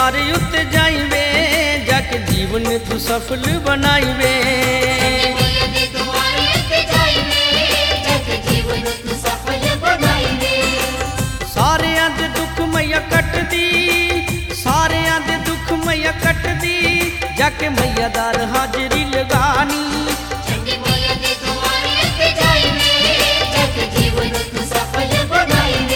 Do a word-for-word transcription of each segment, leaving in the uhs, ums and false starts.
द्वारे उत्ते जाई वे, जाके जीवन तू सफल बनाई वे। मैया दे द्वारे उत्ते जाई वे, जाके जीवन तू सफल बनाई वे। सारियां दे दुख मैया कट दी, सारियां दे दुख मैया कट दी, जाके मैया दार हाजरी लगानी। चंडी मैया दे द्वारे उत्ते जाई वे, जाके जीवन तू सफल बनाई वे।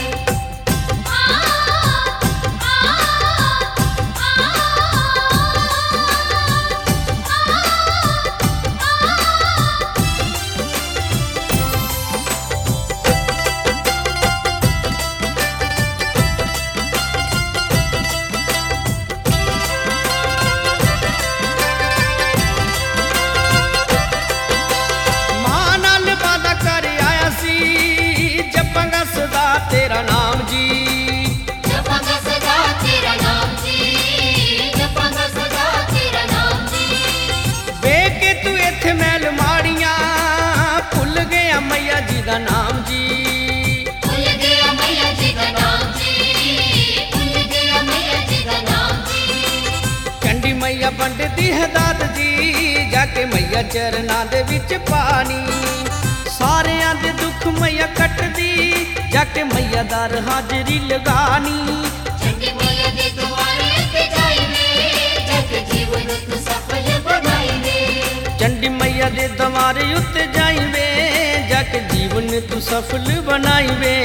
तेरा नाम जी जपांगा सदा तेरा नाम जी, जपांगा सदा तेरा नाम जी। वे के तू इत्थे मैल माड़ियां, भुल गया मैया जी दा नाम जी। भुल गया मैया जी दा नाम जी, भुल गया मैया जी दा नाम जी। चंडी मैया बंडदी है दात जी, जाके मैया चरना दे विच पानी। सारियां दे दुख मैया कट दी, जाके मैया दार हाजरी लगानी। चंडी मैया दे द्वारे उत्ते जाई वे, जाके जीवन तू सफल बनाई वे। चंडी मैया दे द्वारे उत्ते जाई वे, जाके जीवन तू सफल बनाई वे।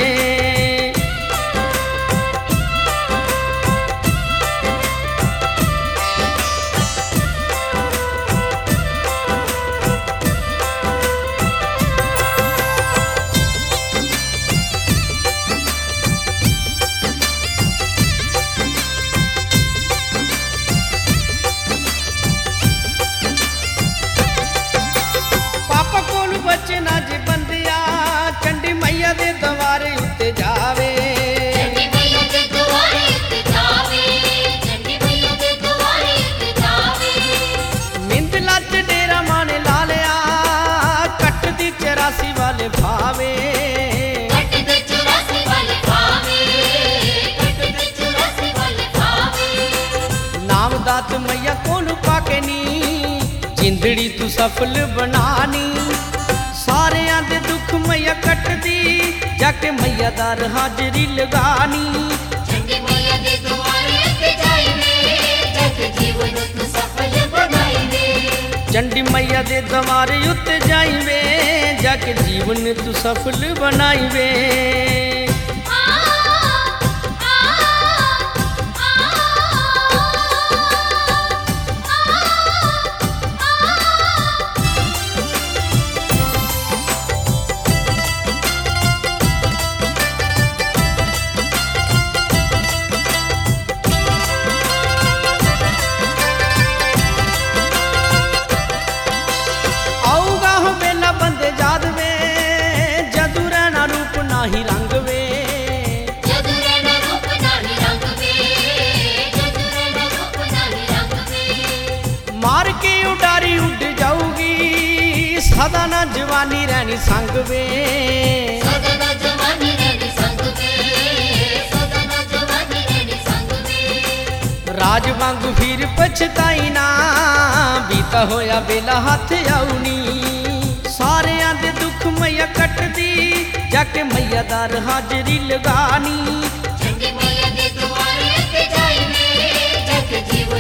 बचना जे बंदिया, चंडी मैया दे द्वारे उत्ते जावे। चंडी मैया दे द्वारे उत्ते जावे, चंडी मैया दे द्वारे उत्ते जावे। मिंदला च डेरा माने ला लिया, कट दी चौरासी वाले भावे। कट दे चौरासी वाले भावे, कट दे चौरासी वाले भावे। नाम दात मैया कोन पाके नी, जिंदड़ी तू सफल बनानी। सारियां दे दुख मैया कट दी, जाके मैया दार हाजरी लगानी। चंडी मैया दे द्वारे उत्ते जाई वे, जाके जीवन तू सफल बनाई वे। चंडी मैया दे द्वारे उत्ते जाई वे, जाके जीवन तू सफल बनाई वे। नाही रंग वे, जदू रहना रूप नाही रंग वे, जदू रहना रूप नाही रंग वे। मार के उडारी उड़ जाऊगी, सदा ना जवानी रहनी संग वे। सदा ना जवानी रहनी संग वे, सदा ना जवानी रहनी संग वे। राज वांगू फिर पछताई ना, बीता होया वेला हाथ आउनी। सारियां दे दुख मैया कट दी, जाके मैया दार हाजरी लगानी। चंडी मैया दे द्वारे उत्ते जाई वे, जाके जीवन